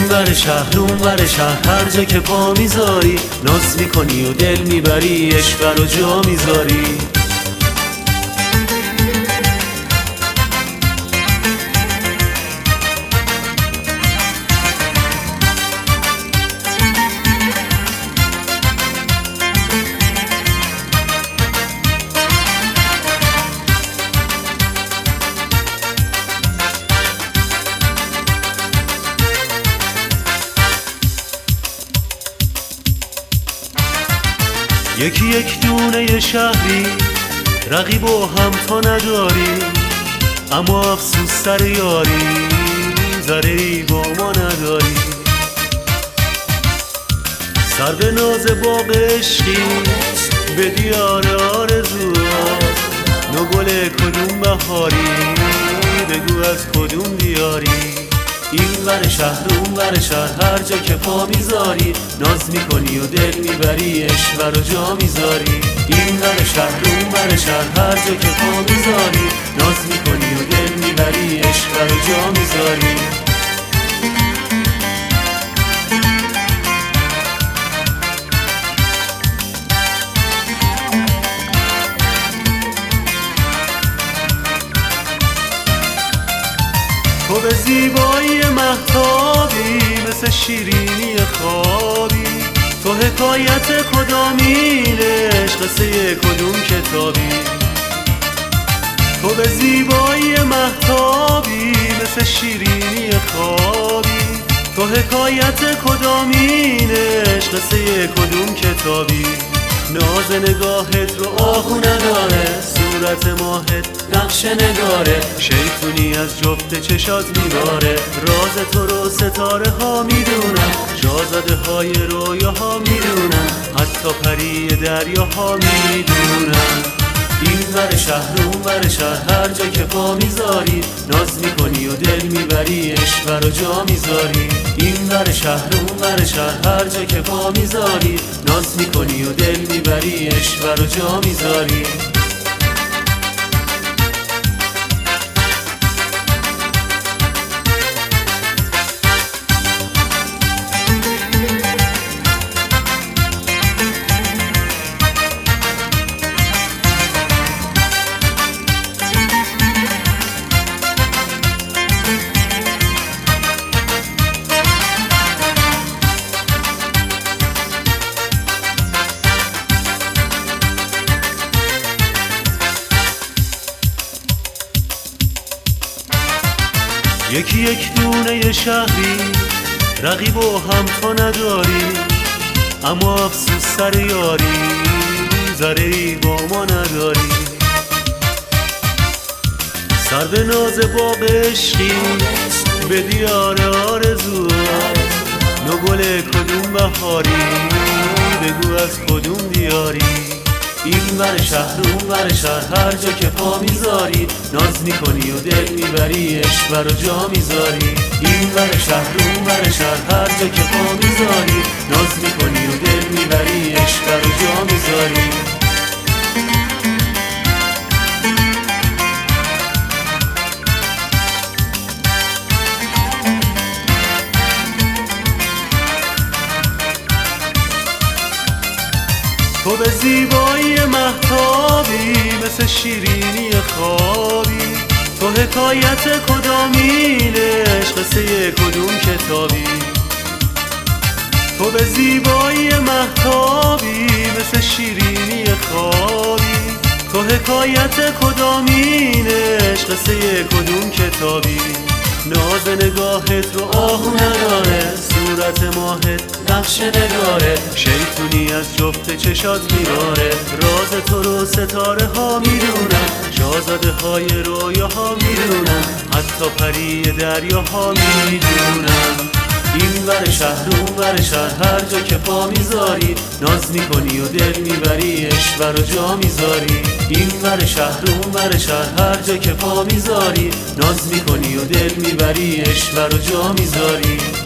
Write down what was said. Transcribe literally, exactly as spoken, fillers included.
ور شهر اون ور شهر هر جا که پا میذاری ناز میکنی و دل میبری، عشق رو جا میذاری. یکی یک دونه شهری رقیب و هم تا نداری، اما افسوس سر یاری ذره ای با ما نداری. سر به ناز باغ عشقی به دیار آرزوات، نو گل کدوم بهاری بگو از کدوم دیاری. این ور شهر اون ور شهر هر جا که پا میذاری ناز میکنی و دل میبری، عشق رو جا میذاری. این ور شهر اون ور شهر هر جا که پا میذاری ناز میکنی و دل میبری، عشق رو جا میذاری. تو به زیبایی مهتابی مثل شیرینی خوابی، تو حکایت کدامین عشق قصه کدوم کتابی. تو به زیبایی مهتابی مثل شیرینی خوابی، تو حکایت کدامین عشق قصه کدوم کتابی. ناز نگاهت رو آهو نداره، صورت ماهت نقش نگاره، شیطونی از جفت چشات میباره. راز تو رو ستاره ها میدونن، شاهزاده های رویاها میدونن، حتی پری دریاها میدونن. این ور شهر اون ور شهر هر جا که پا میذاری ناز میکنی و دل میبری، عشق رو جا میذاری. این ور شهر اون ور شهر هر جا که پا میذاری ناز میکنی و دل میبری، عشق رو جا میذاری. یکی یک دونه شهری رقیب و هم تا نداری، اما افسوس سر یاری ذره ای با ما نداری. سر به ناز باغ عشقی به دیار آرزوات، نو گل کدوم بهاری بگو از کدوم دیاری. این ور شهر اون ور شهر هر جا که پا میذاری ناز میکنی و دل میبری، عشق رو جا میذاری. این ور شهر اون ور شهر هر جا که پا میذاری ناز میکنی و دل میبری، عشق رو جا میذاری. تو به زیبایی مهتابی مثل شیرینی خوابی، تو حکایت کدامین عشق قصه کدوم کتابی. تو به زیبایی مهتابی مثل شیرینی خوابی، تو حکایت کدامین عشق قصه کدوم کتابی. ناز نگاهت رو آهو نداره، صورت ماهت نقش نگاره، شیطونی از جفت چشات میباره. راز تو رو ستاره ها میدونن، شاهزاده های رویاها میدونن، حتی پری دریاها میدونن. این ور شهر اون ور شهر هر جا که پا میذاری ناز میکنی و دل میبری، عشق رو جا میذاری. این ور شهر اون ور شهر هر جا که پا میذاری ناز میکنی و دل میبری، عشق رو جا میذاری.